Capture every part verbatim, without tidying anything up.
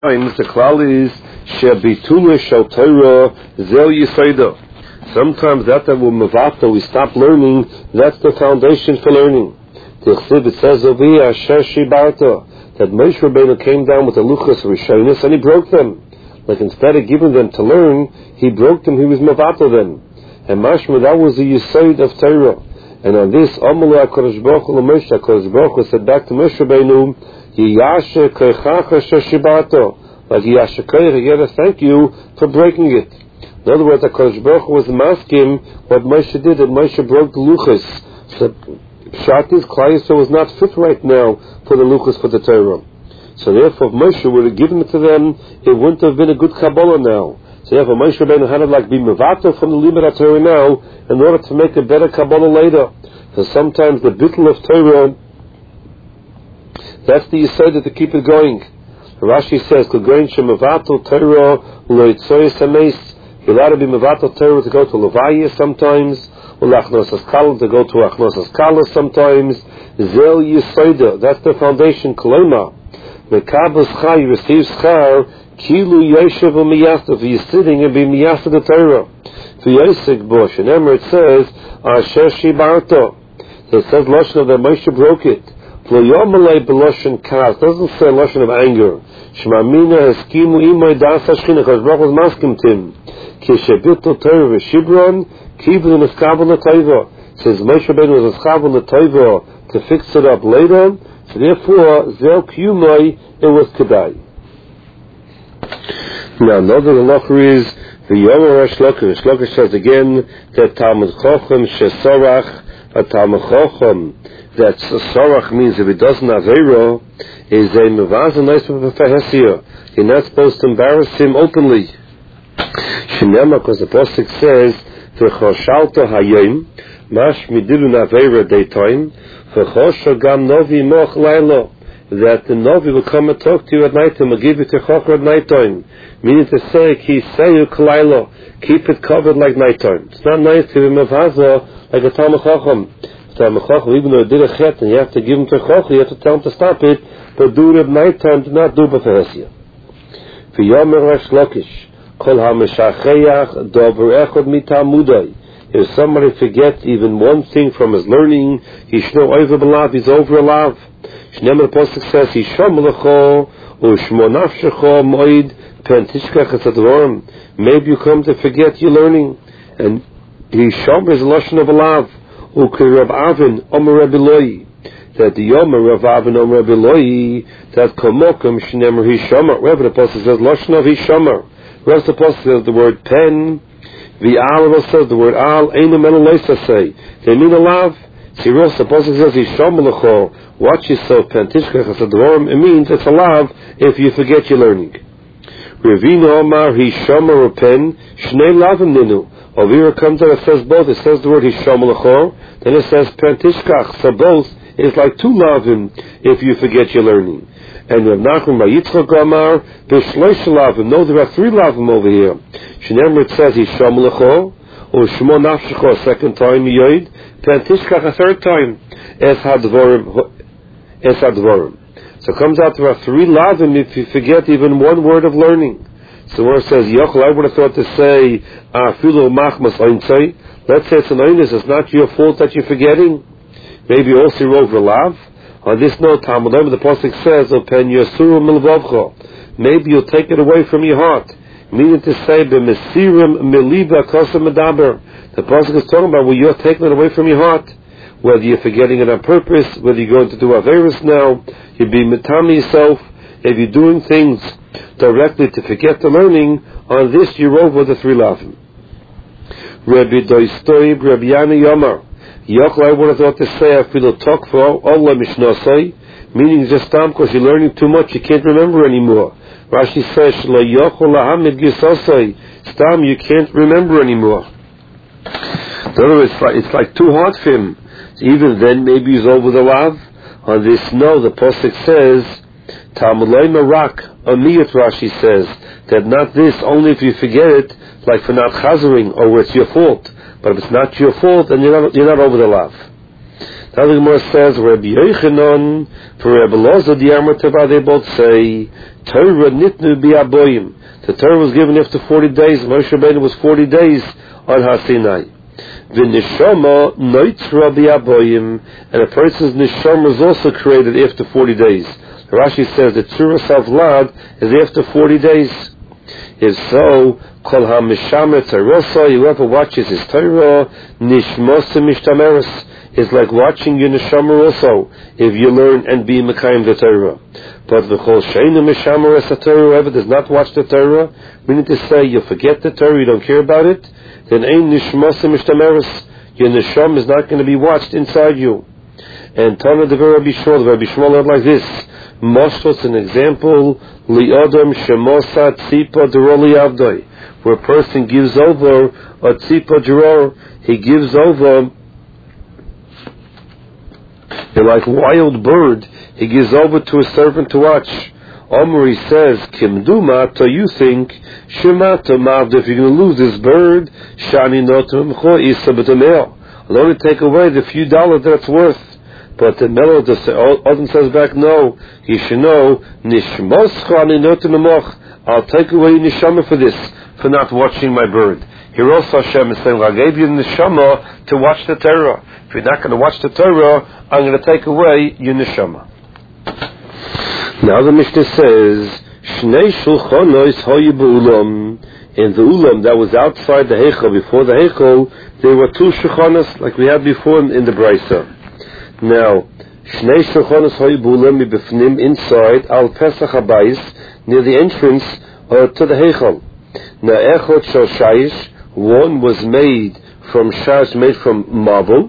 The klal is shebitula shel Torah zel yisayda. Sometimes that that will mavato, we stop learning. That's the foundation for learning. The Chsiv, it says over here, Asher Shibarta, that Moshe Rabbeinu came down with the luchos rishonos and he broke them. Like instead of giving them to learn, he broke them. He was mavato them. And mashma, that was the yisod of Torah. And on this, Amalei HaKadosh Baruch Hu Moshe, HaKadosh Baruch Hu said back to Moshe Rabbeinu, Yiyashe koichacha sheshibarto. Like Yiyashe koich, I gotta thank you for breaking it. In other words, HaKadosh Baruch Hu was masking what Moshe did, that Moshe broke the luchos. So Pshat is Klal Yisrael was not fit right now for the luchos for the Torah. So therefore, if Moshe would have given it to them, it wouldn't have been a good Kabbalah now. So therefore, Moshe Rabbeinu had to like be mevato from the limit of Torah now in order to make a better Kabbalah later. So sometimes the bittul of Torah, that's the yisod to keep it going. Rashi says, "Kogoin shemevato Torah loitzoyis hameis." You're allowed to be mevato Torah to go to Levaya sometimes, or Achnosas Kala to go to Achnosas Kala sometimes. Zel yisoda, that's the foundation. Koloma, mekabel schar, you receive schar. Kilu yoshev u'miyaseh, for you sitting and be miyaseh the Torah. For yosek bosh, and Emmer it says, Asher shibarto. So it says lashon that Moshe broke it. Lo yomalei b'lashon kas, doesn't say lashon of anger. Shmamina eskimu imoy das hashchina, because Baruch was maskim tim. Ki shebitul Torah v'shibron, kibul neskabel l'toiva. Says Moshe Rabbeinu was neskabel l'toiva to fix it up later. So therefore, zel kiyumoy, it was kedai. Now, another halacha is the Yomer Resh Lakish. Lakish says again that Talmud Chochem shesorach, a Talmud Chochem that sorach means if it doesn't have Eiro, is a mevaz and nice fehesia. You're not supposed to embarrass him openly. Shinema, because the pasuk says v'choshalto hayom mash midilu naveira daytime v'chosha gam novi moch lailo. That the Novi will come and talk to you at night time, will give you to Chokra at night time. Meaning to say, Ki seyu kalailo, keep it covered like night time. It's not nice to be mavaza like a Talmud Chacham. Talmud Chacham, even though it did a chet and you have to give him to Chokra, you have to tell him to stop it, but do it at night time, do not do b'feresia. V'yomer Resh Lakish, kol ha-meshacheach dover echad mitamudai. If somebody forgets even one thing from his learning, he shno over b'lav, he's over a lav. Shneimar Pasuk says, Yisham lecho u'shmo nafshecho moed pentishkach etzadvorim. Maybe you come to forget your learning. And Yisham is a lashon of a lav. U'ke Rav Avin, Omer Rabbi Loi. That the Yomer Rav Avin, Omer Rabbi Loi, that komokum shneimar Yisham. Wherever the Pasuk says, lashon of Yisham. Wherever the Pasuk says the word pen, the al says the word al, einu menu leisa say. They mean a lav. See, the Pasuk says, Yisham lecho. Watch yourself, Pentishkach Hasadvorim. It means it's a lav if you forget your learning. Revino Omar Hishamar Pen Shnei Lavim Ninu. Over here it comes out, it says both. It says the word Hishamar Lecho, then it says Pentishkach. So both is like two lavim if you forget your learning. And Rav Nachman by Yitzchak Omar B'Shloish Lavim. No, there are three lavim over here. Shneimar it says Hishamar Lecho or Shmo Nafshecho a second time Yoid. Pentishkach a third time. Es Hadvorim. Esadvorim. So it comes out there are three lavim if you forget even one word of learning. So where it says Yochel, I would have thought to say Afilu Machmas Eintzai. Let's say it's an oinus, it's not your fault that you're forgetting. Maybe you also wrote over lav. On this note, Talmud the pasuk says Open Yosuru Milvavcha. Maybe you'll take it away from your heart. Meaning to say B'Mesirim Miliba Kosam Medaber. The pasuk is talking about where you're taking it away from your heart. Whether you're forgetting it on purpose, whether you're going to do Averis now, you'll be metami yourself. If you're doing things directly to forget the learning, on this you're over the three lavim. Rabbi Doistoib, Rabbi Yana Yomar. Yochel, I would have thought to say, I feel a talk for Allah Mishnasai, meaning just time because you're learning too much, you can't remember anymore. Rashi says, Shla Yochel Lahamid Gisasai, Stam, you can't remember anymore. In other words, it's like, it's like too hard for him. Even then, maybe he's over the lav. On this, no, the pasuk says, Talmud Loi Marak, Amiyat Rashi says, that not this, only if you forget it, like for not chazering, or where it's your fault. But if it's not your fault, then you're not, you're not over the lav. Now the Gemara says, Rabbi Yochanan, for Rabbi Loza, the Amar Teva, they both say, Torah nitnu bi'aboyim. The Torah was given after forty days. Moshe Rabbeinu was forty days on Har Sinai. The neshama noitra bi'aboyim, and a person's neshama was also created after forty days. Rashi says that Tzura Savlad is after forty days. If so, Kol HaMishamer Torah, whoever watches his Torah, Nishmosa Mishtameres, is like watching your neshama also, if you learn and be Mekayim the Torah. But V'chol Sheinu Mishameres the Torah, whoever does not watch the Torah, meaning to say you forget the Torah, you don't care about it, then Ein Nishmosa Mishtameres, your neshama is not going to be watched inside you. And Tana the Rabbi Shmuel, the Rabbi Shmuel learned like this. Moshos, an example, li'odam shemosa tzipa deroli avdoi, where a person gives over a tzipa deror, he gives over, like wild bird, he gives over to a servant to watch. Omri says, Kimduma, to you think, Shemata mavda, if you're going to lose this bird, Shani notam cho isa b'tameo. I'll only take away the few dollars that it's worth. But the Melech Odin says back, no, you should know, I'll take away neshama for this, for not watching my bird. Here also Hashem is saying, I gave you the neshama to watch the Torah. If you're not going to watch the Torah, I'm going to take away your neshama. Now the Mishnah says, Shnei shulchanos hoyu b'ulam. In the ulam that was outside the Heichel, before the Heichel, there were two shulchanos, like we had before in, in the Brisa. Now, Shnei Shulchanos Hoyu B'ulam B'fnim inside Al Pesach Habayis, near the entrance uh, to the Heichal. Now, Echot Shel Shayish, one was made from Shayish, made from marble.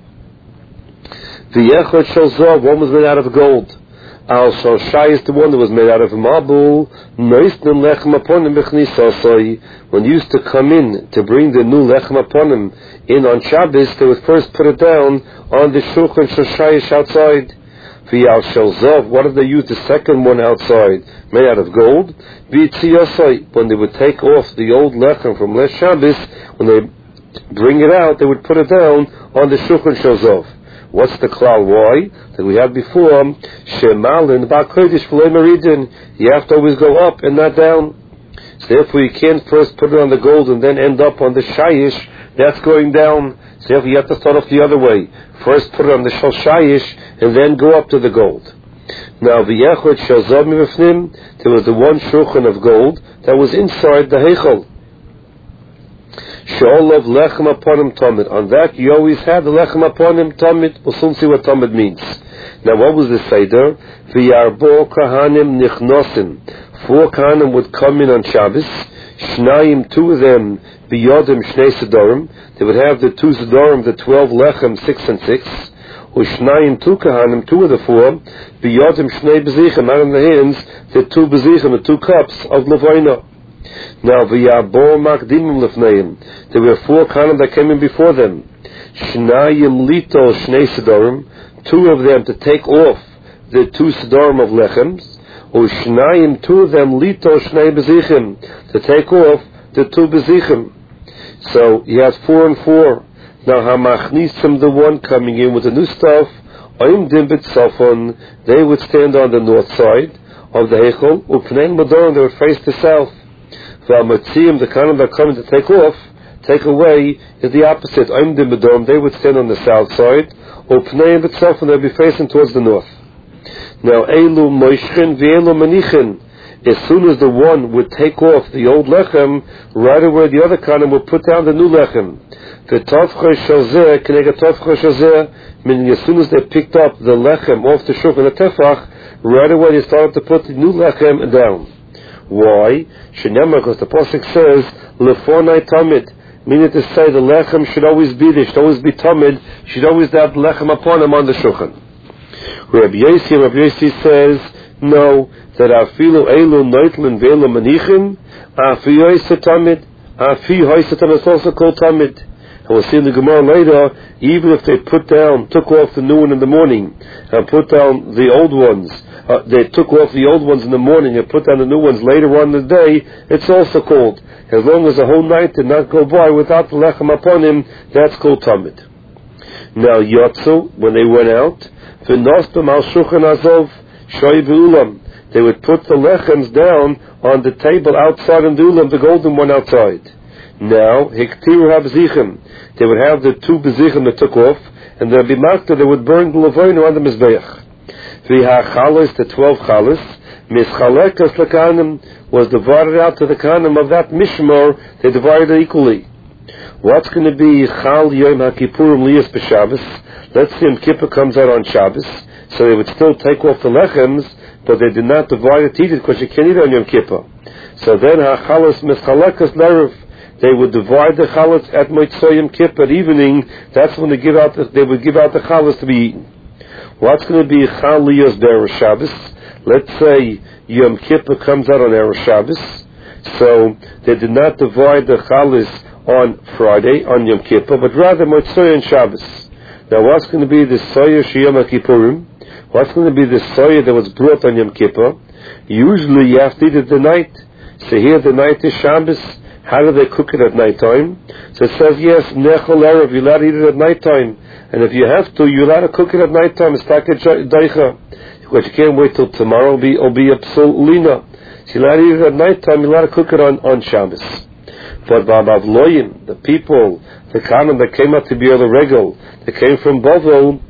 The Echot Shel Zav, one was made out of gold. Al Shel Shayish, the one that was made out of marble. Noisnim Lechem Aponim B'chnisasai, when you used to come in to bring the new Lechem Aponim in on Shabbos, they would first put it down on the Shulchan Shel Shayish outside. V'yal Shel Zav, what did they use the second one outside, made out of gold? V'yitziyasai, when they would take off the old Lechem from last Shabbos, when they bring it out, they would put it down on the Shulchan Shel Zav. What's the klal? Why? That we had before, Shemalin Ba'kodesh V'lei Meridin, you have to always go up and not down. So therefore you can't first put it on the gold and then end up on the Shayish, that's going down. So therefore you have to start off the other way. First put it on the Shel Shayish and then go up to the gold. Now the Yechot Shel Zav Mivafnim, there was the one shulchan of gold that was inside the Heichel. She'olav lechem aponim tamid. On that you always had the lechem aponim tamid. We'll soon see what tamid means. Now what was the seder? V'yarbo kahanim nichnosim. Four kahanim would come in on Shabbos. Shnayim, two of them, biyodim shnei sedorim. They would have the two sedorim, the twelve lechem, six and six. Ushnayim, two kahanim, two of the four, biyodim shnei bezichim, out in the hands, the two bezichim, the two cups of levayna. Now, v'yabor makdimim lefneim. There were four kahanim that came in before them. Shnayim lito shnei sedorim. Two of them to take off the two sedorim of lechems. Ushnayim, two of them lito shnei bezichim. To take off the two bezichim. So, he has four and four. Now, hamachnisim, the one coming in with the new stuff, oimdim b'tzafon, they would stand on the north side of the Heichel. Upnei madorim, they would face the south. The kind that coming to take off, take away, is the opposite. They would stand on the south side, or Pnei itself, and they'll be facing towards the north. Now, Eilu Moishchen, V'Eilu Manichin. As soon as the one would take off the old lechem, right away the other kind would put down the new lechem. The Tovcha Shazeh, Kenega Tovcha Shazeh, meaning as soon as they picked up the lechem off the shuk and the tefach, right away they started to put the new lechem down. Why? Shenema, because the pasuk says lefonai tamid, meaning to say the lechem should always be there, should always be tamid, should always have the lechem upon him on the shulchan. Rabbi Yossi, Rabbi Yossi says no, that afilu elu noitlin ve'elu manichin, afi yoyse tamid, afi yoyse tamid is also called tamid. And we'll see in the Gemara later, even if they put down, took off the new one in the morning, and put down the old ones, Uh, they took off the old ones in the morning and put down the new ones later on in the day, it's also called. As long as the whole night did not go by without the lechem upon him, that's called tamid. Now Yotzu, when they went out, v'nosbim al shulchan azov shoy v'ulam. They would put the lechems down on the table outside in the ulam, the golden one outside. Now, hiktiru habzichem. They would have the two bezichem that took off, and there'd be makta, they would burn the levoinu on the mizbeach. V'ha chalos, the twelve chalos, mischalekas lekanim, was divided out to the kanim of that mishmor, they divided it equally. What's going to be chal yom hakipurim liyas b'Shabbos? Let's say Yom Kippur comes out on Shabbos, so they would still take off the lechems, but they did not divide it, eat it, because you can't eat on Yom Kippur. So then ha-chalos mischalekas l'erev, they would divide the chalos at Motzei Yom Kippur at evening. That's when they give out. The, they would give out the chalos to be eaten. What's going to be chal liyos b'erev Shabbos? Let's say Yom Kippur comes out on Erev Shabbos, so they did not divide the chalos on Friday on Yom Kippur, but rather Motzei and Shabbos. Now, what's going to be the soya sheyom kippurim? What's going to be the soya that was brought on Yom Kippur? Usually, you have to eat it the night. So here, the night is Shabbos. How do they cook it at night time? So it says, yes, nechol erev, you're allowed to eat it at night time. And if you have to, you're allowed to cook it at night time. It's like a daicha. Because you can't wait till tomorrow, it'll be, it'll be a psul lina. So you're allowed to eat it at night time, you're allowed to cook it on, on Shabbos. But Babavloyim, the people, the kanim that came out to be the regal, they came from Bavel,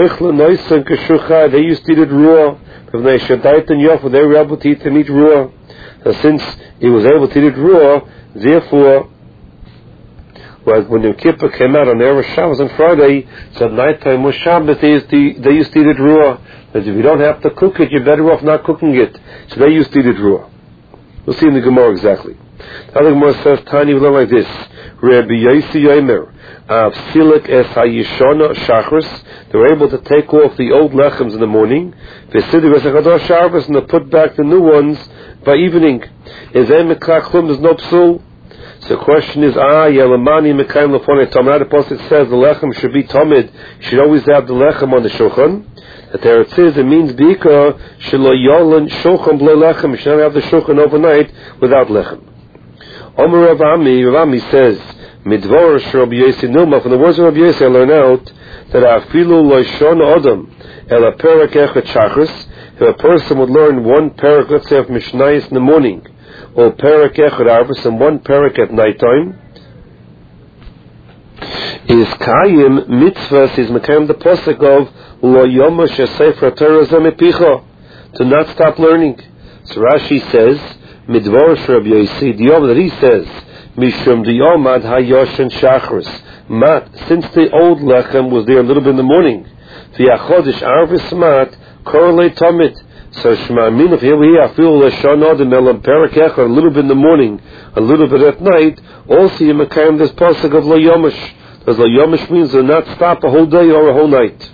they used to eat it raw. They were able to eat the meat raw. So since he was able to eat it raw, therefore, well, when Yom Kippur came out on Erev Shabbos on Friday, so at night time was Shabbos, they used, to, they used to eat it raw. But if you don't have to cook it, you're better off not cooking it. So they used to eat it raw. We'll see in the Gemara exactly. The other Gemara says, Tani, we learn like this. Rabbi Yosi Yomer, of Silik es hayishona shachris, they were able to take off the old lechems in the morning, v'sidik es hachadosh Shabbos, and to put back the new ones by evening. Is em meklachum, there's no psul. So the question is, ah, yelamani mekayim lefonei tamid. The pasuk says the lechem should be tamid. You should always have the lechem on the shulchan. That there it says, it means bika shelo yolan shulchan b'lo lechem. You should not have the shulchan overnight without lechem. Omer Rav Ami, Rav Ami says, midvor Rabbi Yosi Nilma, from the words of Rabbi Yosi I learn out that afilu lo shon adam el perek echad shachris. If a person would learn one perek, let's say of Mishnayos in the morning, or perek echad arvus, and one perek at night time, is kayim mitzvahs, is mekayim the posuk of lo yomash sefer Torah zemipicha, to not stop learning. So Rashi says, midvor Rabbi Yosi, the over that he says, mishum diyomad hayoshen shachris, mat, since the old lechem was there a little bit in the morning, v'yachodesh arvus mat, correlate tamid. So Shema Aminov, here we are, feel Lashon Odom Elam Perakech, a little bit in the morning, a little bit at night. Also, you makayim this pasuk of Lo Yomish. Because Lo Yomish means to not stop a whole day or a whole night.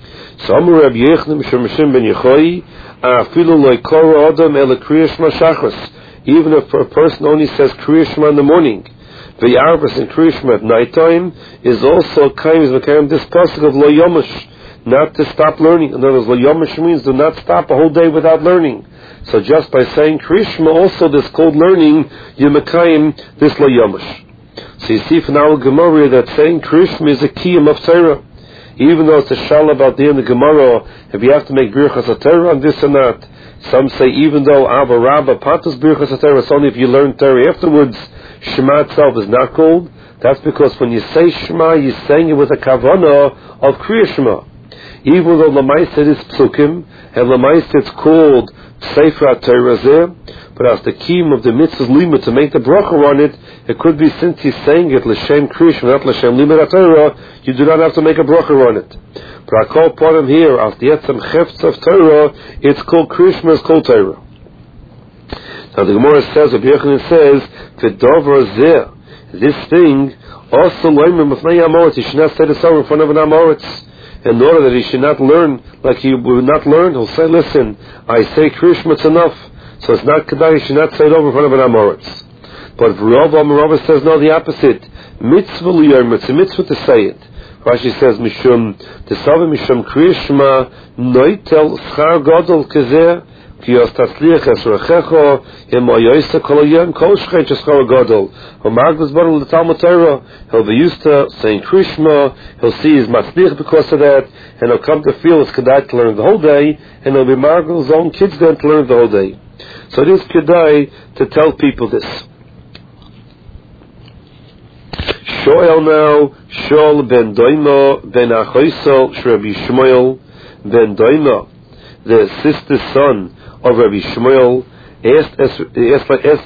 So Amar Rabbi Yechon Mishum ben Yechoi, afilu Lo Kora Odom Ela Kriya Shema Shachris. Even if a person only says Kriya Shema in the morning, the Arvas and Kriya Shema at night time is also kayim makayim this pasuk of Lo Yomish. Not to stop learning. In other words, Lo Yomish means do not stop a whole day without learning. So just by saying Krishma, also this called learning, you mekayim this Lo Yomish. So you see from our Gemara that saying Krishma is a kiyum of Torah. Even though it's a shal about the end of the Gemara, if you have to make birchas Torah on this or not. Some say even though Abba Rabba patas birchas Torah, it's only if you learn Torah afterwards, Shema itself is not called. That's because when you say Shema, you're saying it with a kavanah of Krishma. Even though Lamaisa is Psukim, and Lamaisa it's called Sefer HaTorah, but as the kiyum of the mitzvah's limit to make the bracha on it, it could be since he's saying it L'Shem Krish, not L'Shem Limit HaTorah, you do not have to make a bracha on it. But I call part of here, as the Yetzam Chefts of Torah, it's called Krishma, it's called Torah. Now the Gemara says, Rabbi Yochanan says, V'dover zeh, this thing, also loimim b'fnei Amoritz, you should not say this over in front of an Amoritz. In order that he should not learn like he would not learn, he'll say, listen, I say Krishma, it's enough. So it's not Kedai, he should not say it over in front of an Amoritz. But Rav Amarava says, no, the opposite. Mitzvah liyom, it's a mitzvah to say it. Rashi says, Mishum, Tesavim Mishum Krishma, Noitel Schar Godol Kezer, Kiyos Tasliach Esrachecho, Himoyoisa Koloyem, Koshchet Shechor Gadol, Homagdas Baruch the Talmud Torah, he'll be used to saying Krishma, he'll see his Matzliach because of that, and he'll come to feel it's Kedai to learn the whole day, and he'll be Margul's own kids then to learn the whole day. So it is Kedai to tell people this. Shoel now, Shol ben Doimo ben Achoisel Rabbi Shmuel ben Doimo, the sister's son of Rabbi Shmuel, asked as asked as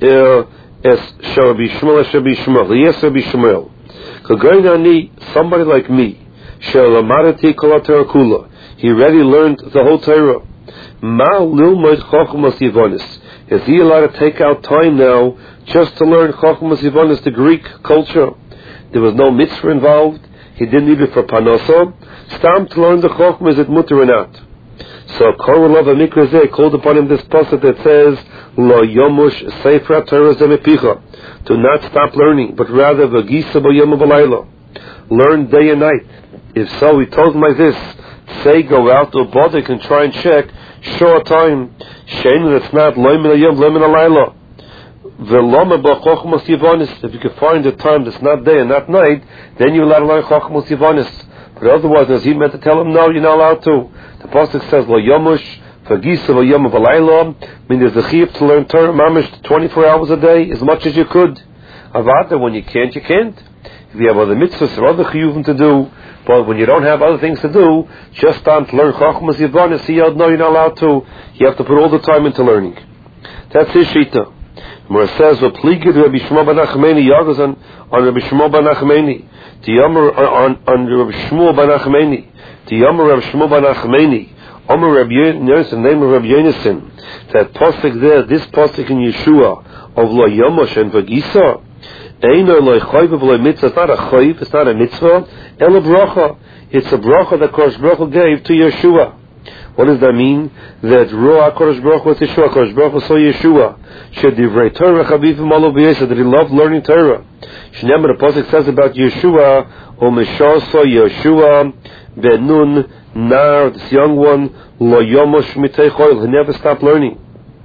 as Rabbi Shmuel as Rabbi Shmuel. He asked Rabbi Shmuel, "Kagoynani, somebody like me, Shelamarati Kolater Kula. He already learned the whole Torah. Ma lilmoid Chochmas Yivonis. Is he allowed to take out time now just to learn Chochmas Yivonis, the Greek culture? There was no mitzvah involved. He didn't need it for panoso. Stam to learn the Chochmas, is it mutter or not?" So Korolov Amikrazeh called upon him this pasuk that says, "Lo yomush sefer Torah zemepicha." Do not stop learning, but rather v'gisa b'yom v'layla. Learn day and night. If so, he told him like this: say, go out to a bodik and try and check short time. Shame that it's not loy min hayom, loy min halayla. V'loma b'chochmos yivonis. If you can find a time that's not day and not night, then you're allowed to learn chochmos yivonis. But otherwise, as he meant to tell him, no, you're not allowed to. The pasuk says, "Lo yomush v'gisa lo yom v'layla." I mean, there's the chiyuv to learn Torah mamish twenty-four hours a day, as much as you could. Avada, when you can't, you can't. If you have other mitzvahs or other chiyuvim to do, but when you don't have other things to do, just start to learn chochmas yivanis. See, no, you're not allowed to. You have to put all the time into learning. That's his shita. Where it says, "V'pligid Rabbi Shmuel ben Achmeni Yagos on on Rabbi Shmuel ben Achmeni." The Yomer on on Rabbi Shmuel ben Achmeni. The Yomer Rabbi Shmuel ben Achmeni. Omer Rabbi Yonis, the name of Rabbi Yonason. That pasuk there, this pasuk in Yeshua of Lo Yomosh and V'gisa. Eino Lo Chayv V'Lo Mitzvah. It's not a chayv. It's not a mitzvah. Ela bracha. It's a bracha that Kodesh Baruch Hu gave to Yeshua. What does that mean? That Ruach Kodesh Baruch Hu was Yeshua. Kodesh Baruch Hu saw Yeshua. Shedivrei Torah Chavivim Olav B'Yesod. That he loved learning Torah. Shneimar, the pasuk says about Yeshua, O Mishar saw Yeshua ben Nun Nar, this young one, Lo Yomosh Mitei Choil. He never stopped learning.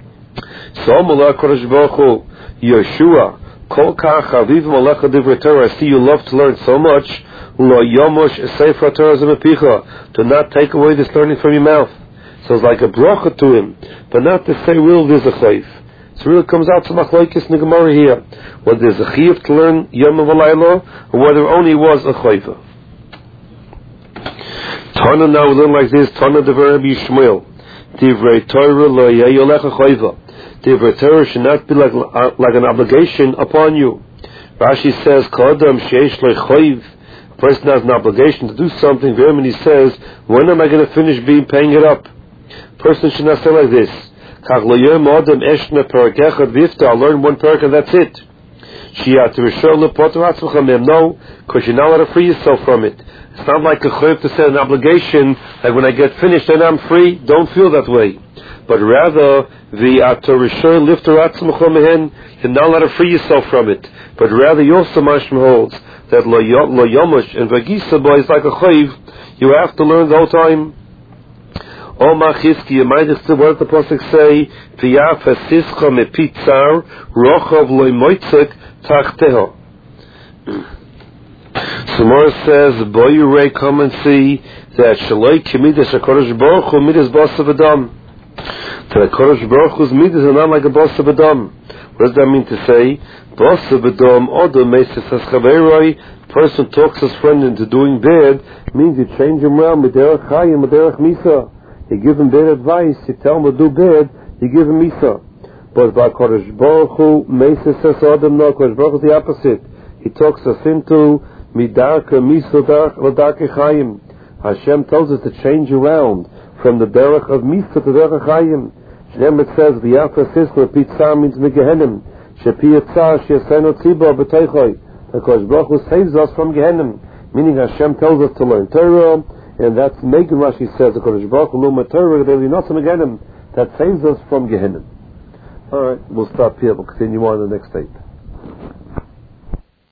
So Amalek Kodesh Baruch Hu, Yeshua, Kol Kach Chavivim Alecha Divrei Torah. I see you love to learn so much. Lo Yomosh Sefer Torah Zemepicha. Do not take away this learning from your mouth. So it's like a bracha to him, but not to say, "Will there's a chayv." So it really comes out to machlokes in the Gemara here, whether there's a chiyuv to learn Yom V'Layla, or whether only was a chayva. Tana now we learn like this: Tana Devar Rabbi Shmuel, Divrei Torah Lo Yeyolecha Chayva. Divrei Torah should not be like like an obligation upon you. Rashi says, "Kodam sheish lo chayv." A person has an obligation to do something. And he says, "When am I going to finish being paying it up?" A person should not say like this. I'll learn one parak and that's it. No, because you're not allowed to free yourself from it. It's not like a chayv to say an obligation, like when I get finished then I'm free. Don't feel that way. But rather, the you're not allowed to free yourself from it. But rather, your Samashim holds that lo yomush and v'gisa boy is like a chayv. You have to learn the whole time. O machiski, you might have still what the pasuk say, V'yaf hasischa mepitzar, rochav loy moitzek tachteho. Samora says, Boyurei, come and see that Shaloi Kimidas HaKadosh Baruch Hu Midas Basav Adam. That HaKadosh Baruch Hu's Midas are not like a Basav Adam. What does that mean to say? Basav Adam, Odom Meses HaSchaveroi, person talks his friend into doing bad, means you change him around, Mederach Chayim, Mederach Misa. You give him bad advice, you tell him to do bad, you give him Misa. But by HaKadosh Baruch Hu, Meses HaSadam, no, HaKadosh Baruch Hu is the opposite. He talks us into Midarka Misa Ladarke Chayim. Hashem tells us to change around from the derech of Misa to the derech of Chayim. Shneim it says, V'yafra Sisla, Pitzar means Megehenim. Shepi Yitzar, Sheseno Tzibah, B'teichoi. Because Baruch Hu saves us from Gehenim. Meaning Hashem tells us to learn Torah, and that's Megan Rashi says, because Baruch Hu Luma Torah, they'll be not from Gehenim. That saves us from Gehenim. Alright, we'll stop here. We'll continue on in the next tape.